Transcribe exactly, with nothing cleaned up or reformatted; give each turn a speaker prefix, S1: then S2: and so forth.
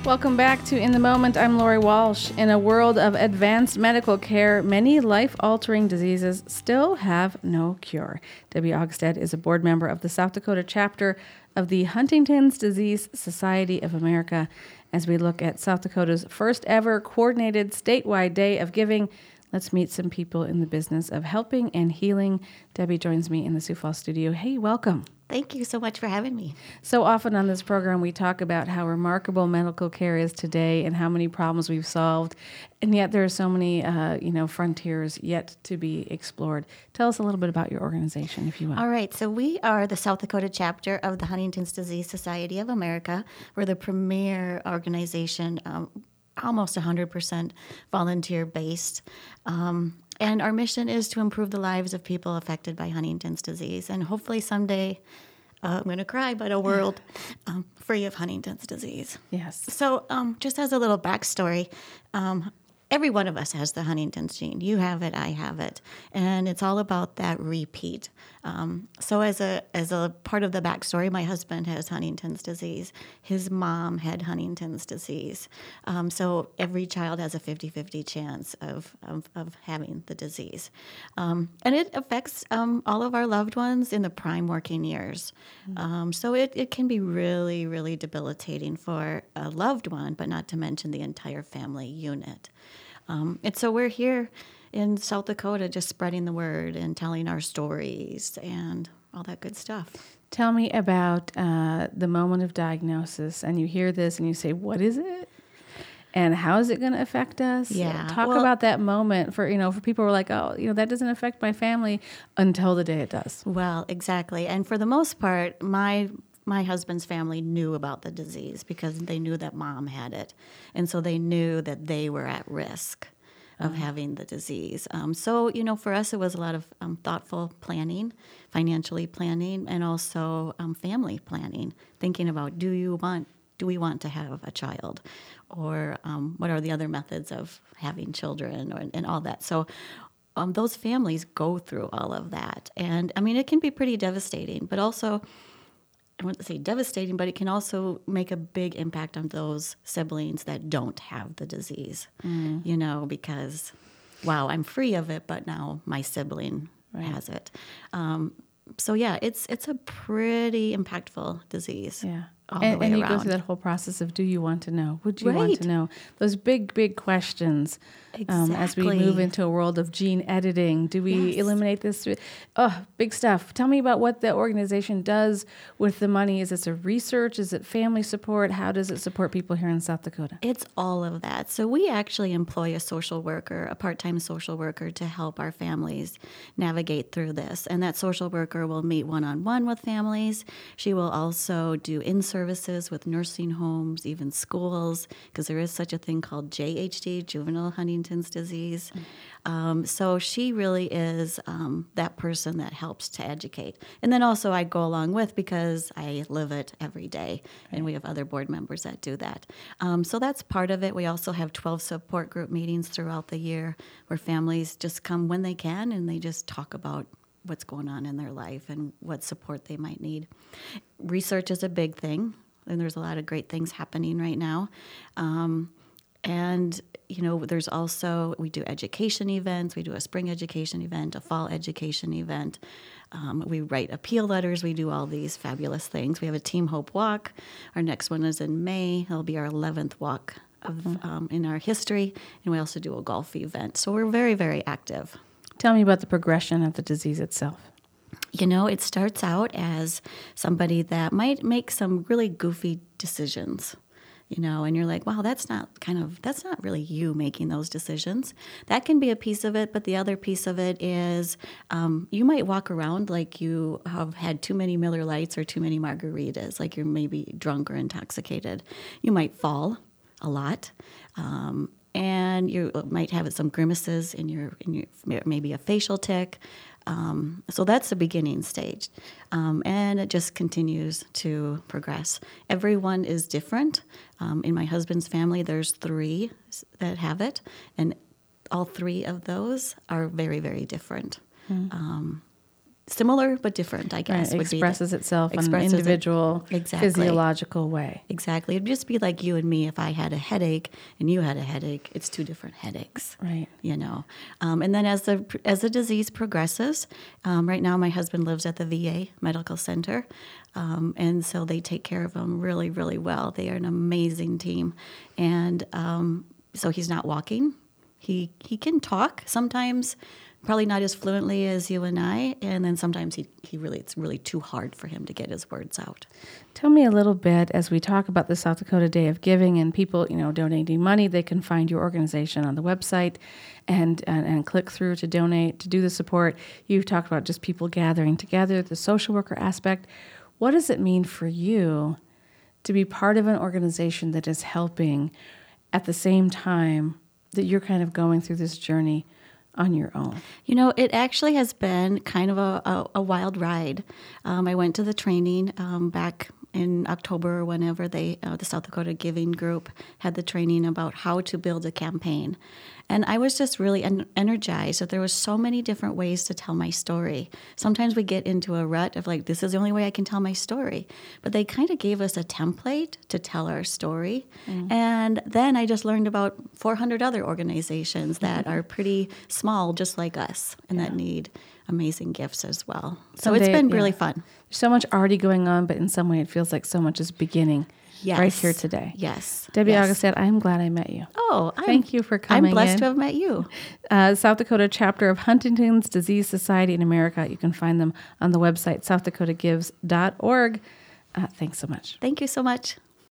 S1: Welcome back to In the Moment. I'm Lori Walsh. In a world of advanced medical care, many life-altering diseases still have no cure. Debbie Augstead is a board member of the South Dakota chapter of the Huntington's Disease Society of America. As we look at South Dakota's first ever coordinated statewide day of giving, let's meet some people in the business of helping and healing. Debbie joins me in the Sioux Falls studio. Hey, welcome.
S2: Thank you so much for having me.
S1: So often on this program, we talk about how remarkable medical care is today and how many problems we've solved, and yet there are so many, uh, you know, frontiers yet to be explored. Tell us a little bit about your organization, if you will.
S2: All right. So we are the South Dakota chapter of the Huntington's Disease Society of America. We're the premier organization, um, almost one hundred percent volunteer-based. Um, and our mission is to improve the lives of people affected by Huntington's disease. And hopefully someday, uh, I'm going to cry, but a world um, free of Huntington's disease.
S1: Yes.
S2: So um, just as a little backstory, um, every one of us has the Huntington's gene. You have it, I have it. And it's all about that repeat. Um, so as a as a part of the backstory, my husband has Huntington's disease. His mom had Huntington's disease. Um, so every child has a fifty-fifty chance of, of, of having the disease. Um, and it affects um, all of our loved ones in the prime working years. Mm-hmm. Um, so it, it can be really, really debilitating for a loved one, but not to mention the entire family unit. Um, and so we're here in South Dakota just spreading the word and telling our stories and all that good stuff.
S1: Tell me about uh, the moment of diagnosis, and you hear this and you say, what is it? And how is it going to affect us?
S2: Yeah.
S1: Talk
S2: well,
S1: about that moment for, you know, for people who are like, oh, you know, that doesn't affect my family until the day it does.
S2: Well, exactly. And for the most part, my My husband's family knew about the disease because they knew that mom had it. And so they knew that they were at risk of uh-huh. having the disease. Um, so, you know, for us, it was a lot of um, thoughtful planning, financially planning, and also um, family planning, thinking about, do you want, do we want to have a child? Or um, what are the other methods of having children, or, and all that. So um, those families go through all of that. And, I mean, it can be pretty devastating, but also, I want to say devastating, but it can also make a big impact on those siblings that don't have the disease, mm. you know, because, wow, I'm free of it, but now my sibling right. has it. Um, so, yeah, it's it's a pretty impactful disease.
S1: Yeah.
S2: All
S1: and
S2: the way
S1: and you
S2: around.
S1: go through that whole process of, do you want to know? Would you
S2: right.
S1: want to know? Those big, big questions.
S2: Exactly.
S1: Um, as we move into a world of gene editing, do we
S2: yes.
S1: eliminate this? Oh, big stuff. Tell me about what the organization does with the money. Is this a research? Is it family support? How does it support people here in South Dakota?
S2: It's all of that. So we actually employ a social worker, a part-time social worker, to help our families navigate through this. And that social worker will meet one-on-one with families. She will also do in-services with nursing homes, even schools, because there is such a thing called J H D, juvenile Huntington's disease. Um, so she really is um, that person that helps to educate. And then also I go along with, because I live it every day, okay. and we have other board members that do that. Um, so that's part of it. We also have twelve support group meetings throughout the year where families just come when they can and they just talk about what's going on in their life and what support they might need. Research is a big thing, and there's a lot of great things happening right now. Um, and you know, there's also, we do education events. We do a spring education event, a fall education event. Um, we write appeal letters. We do all these fabulous things. We have a Team Hope Walk. Our next one is in May. It'll be our eleventh walk of, mm-hmm. um, in our history. And we also do a golf event. So we're very, very active.
S1: Tell me about the progression of the disease itself.
S2: You know, it starts out as somebody that might make some really goofy decisions. You know, and you're like, wow, that's not kind of, that's not really you making those decisions. That can be a piece of it, but the other piece of it is um, you might walk around like you have had too many Miller Lights or too many margaritas, like you're maybe drunk or intoxicated. You might fall a lot, um, and you might have some grimaces in your, in your maybe a facial tic. Um, so that's the beginning stage, um, and it just continues to progress. Everyone is different. Um, in my husband's family, there's three that have it, and all three of those are very, very different. Mm-hmm. Um, similar but different, I guess.
S1: Right. It
S2: would be
S1: expresses
S2: the,
S1: itself
S2: expresses
S1: in an individual,
S2: it. Exactly.
S1: physiological way.
S2: Exactly. It'd just be like you and me. If I had a headache and you had a headache, it's two different headaches.
S1: Right.
S2: You know. Um, and then as the as the disease progresses, um, right now my husband lives at the V A Medical Center, um, and so they take care of him really, really well. They are an amazing team, and um, so he's not walking. He he can talk sometimes. Probably not as fluently as you and I, and then sometimes he, he really it's really too hard for him to get his words out.
S1: Tell me a little bit as we talk about the South Dakota Day of Giving and people, you know, donating money. They can find your organization on the website and, and and click through to donate, to do the support. You've talked about just people gathering together, the social worker aspect. What does it mean for you to be part of an organization that is helping at the same time that you're kind of going through this journey on your own?
S2: You know, it actually has been kind of a, a, a wild ride. Um, I went to the training um, back in October or whenever they, uh, the South Dakota Giving Group had the training about how to build a campaign. And I was just really en- energized that there was so many different ways to tell my story. Sometimes we get into a rut of like, this is the only way I can tell my story. But they kind of gave us a template to tell our story. Mm. And then I just learned about four hundred other organizations that are pretty small, just like us, and yeah. that need amazing gifts as well. So Someday, it's been really yeah. fun.
S1: There's so much already going on, but in some way it feels like so much is beginning. Yes. Right here today.
S2: Yes.
S1: Debbie
S2: yes.
S1: Augustad, I'm glad I met you.
S2: Oh, I'm,
S1: thank you for coming.
S2: I'm blessed
S1: in.
S2: to have met you.
S1: Uh, South Dakota chapter of Huntington's Disease Society in America. You can find them on the website south dakota gives dot org. Uh, thanks so much.
S2: Thank you so much.